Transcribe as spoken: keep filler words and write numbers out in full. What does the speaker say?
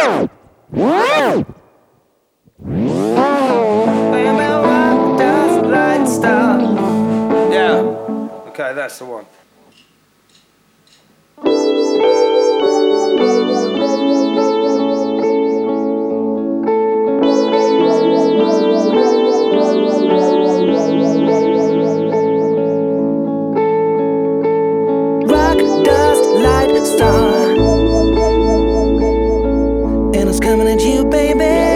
Rock, dust, light, star. Yeah. Okay, that's the one. Rock, dust, light, star. And it's coming at you, baby.